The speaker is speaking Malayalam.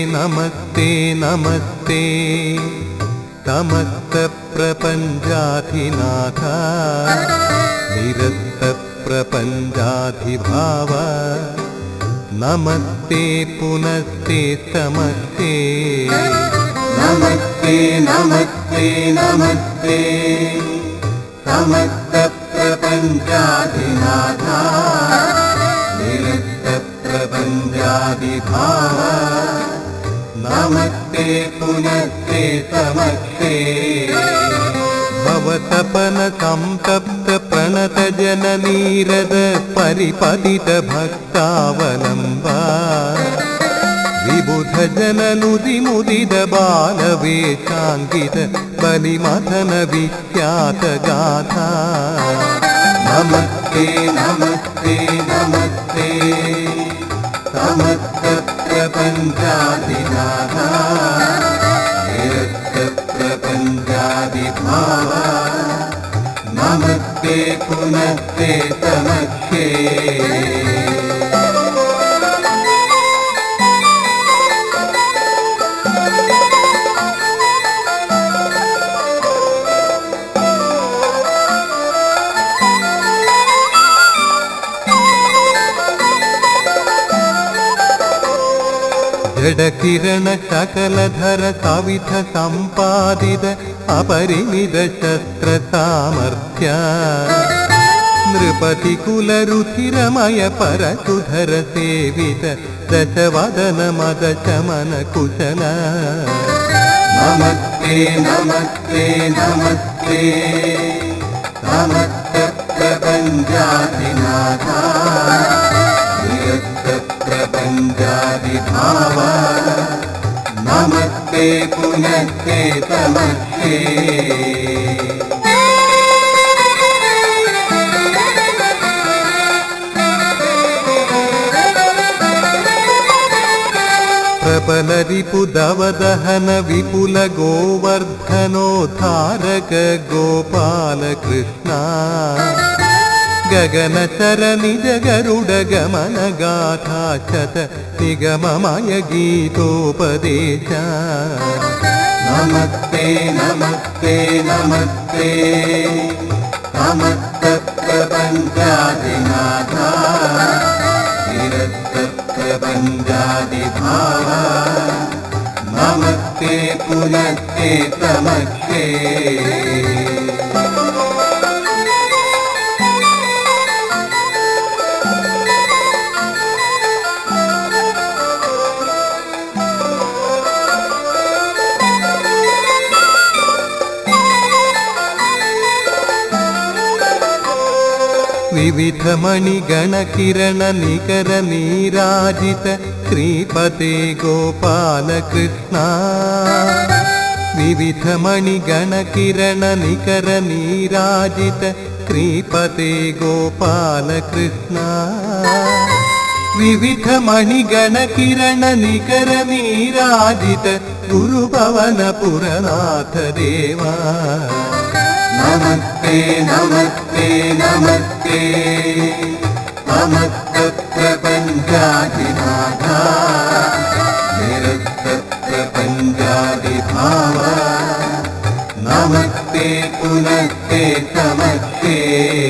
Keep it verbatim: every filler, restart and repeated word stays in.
നമസ്തേ നമസ്തേ സമസ്ത പ്രപഞ്ചാധിനാഥ നിരസ്ത പ്രപഞ്ചാധിഭാവ നമസ്തേ പുനസ്തേ സമസ്തേ നമസ്തേ നമസ്തേ നമസ്തേ സമസ്ത പ്രപഞ്ചാധിനാഥ നിരസ്ത പ്രപഞ്ചാധിഭാവ നമസ്തേ പുനസ്തേ സമസ്തേ ഭവതപന സംതപ്ത പ്രണത ജനനീരദ പരിപതിത ഭക്താവലംബ വിബുധ ജനനുതി മുദിത ബാലവേഷാങ്കിത ബലിമഥന വിഖ്യാത ഗാഥ നമസ്തേ നമസ്തേ നമസ്തേ സമസ്ത പ്രപഞ്ചാധിനാഥ നിരസ്ത പ്രപഞ്ചാധിഭാവ നമസ്തേ പുനസ്തേ സമസ്തേ ജഡകിരണ ശകലധര സവിധ സമ്പാദിത അപരിമിത ശസ്ത്ര സാമർഥ്യ നൃപതി കുലരുധിരമയ പരസുധര സേവിത ദശവദന മദ ശമന കുശല നമസ്തേ നമസ്തേ നമസ്തേ സമസ്ത പ്രപഞ്ചാധിനാഥ നിരസ്ത പ്രപഞ്ചാധിഭാവ നമസ്തേ പുനസ്തേ സമസ്തേ പ്രബലരിപുദവദഹന വിപുല ഗോവർദ്ധനോദ്ധാരക ഗോപാല കൃഷ്ണ ഗഗനചര നിജ ഗരുഡ ഗമന ഗാഥാശത നിഗമമയ ഗീതോപദേശ നമസ്തേ നമസ്തേ നമസ്തേ സമസ്ത പ്രപഞ്ചാധിനാഥ നിരസ്ത പ്രപഞ്ചാധിഭാവ നമസ്തേ പുനസ്തേ സമസ്തേ വിവിധ മണിഗണ കിരണ നികര നീരാജിത ശ്രീപതേ ഗോപാല കൃഷ്ണ വിവിധ മണിഗണ കിരണ നികര നീരാജിത ശ്രീപതേ ഗോപാല കൃഷ്ണ വിവിധ മണിഗണ കിരണ നികര നീരാജിത ഗുരുഭവന പുരനാഥ ദേവ നമസ്തേ നമസ്തേ നമസ്തേ സമസ്ത പ്രപഞ്ചാധിനാഥ നിരസ്ത പ്രപഞ്ചാധിഭാവ നമസ്തേ പുനസ്തേ സമസ്തേ